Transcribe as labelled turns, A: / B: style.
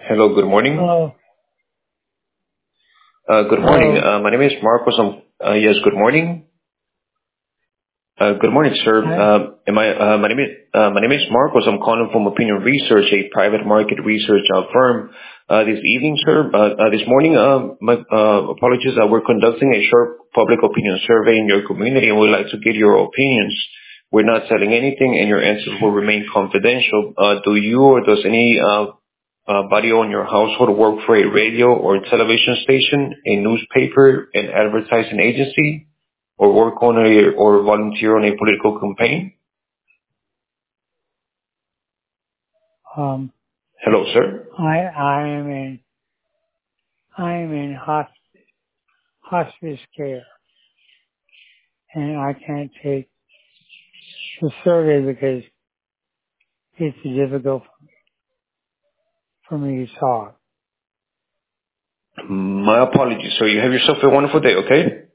A: Hello, good morning.
B: Hello.
A: Good morning.
B: Hello.
A: My name is Marcos. Yes, good morning. Good morning, sir.
B: Hi.
A: My name is Marcos. I'm calling from Opinion Research, a private market research firm. This evening, sir, this morning, my apologies, we're conducting a short public opinion survey in your community, and we'd like to get your opinions. We're not selling anything, and your answers will remain confidential. Do you or does any body on your household work for a radio or television station, a newspaper, an advertising agency, or work on or volunteer on a political campaign?
B: Um,
A: Hello, sir.
B: I am in hospice care, and I can't take the survey because it's difficult for me to talk.
A: My apologies, sir. You have yourself a wonderful day, okay?